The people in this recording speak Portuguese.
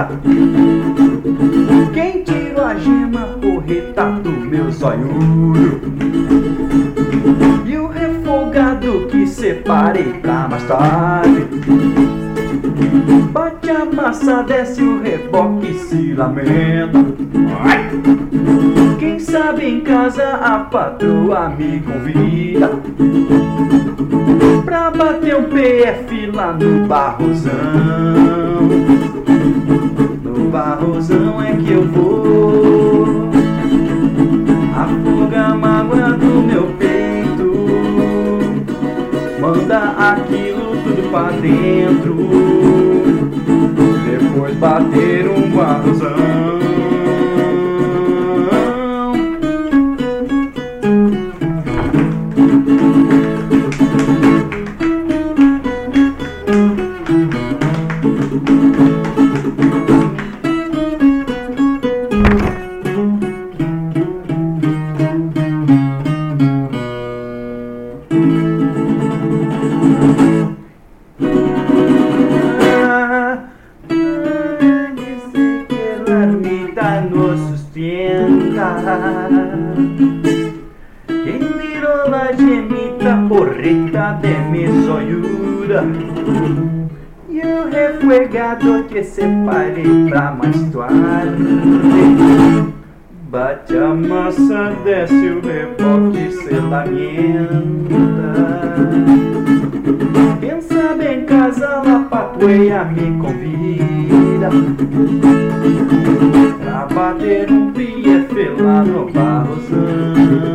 lamenta. Quem tirou a gema porreta do meu zoiudo? E o refogado que separei pra mais tarde. Bate a massa, desce o reboque e se lamenta. Ai! Quem sabe em casa a patroa me convida pra bater um PF lá no Barrosão. No Barrosão é que eu vou afogar a mágoa do meu peito, manda aquilo tudo pra dentro, depois bater um Barrosão. Dice que la ermita nos sustenta. Quem virou la gemita porreta de mi zoiuda? E o refuegado que separei pra mais tarde. Bate a massa, desce o reboque, se lamenta. Quem sabe em casa la patueia me convida pra bater um PF lá no Barrosão.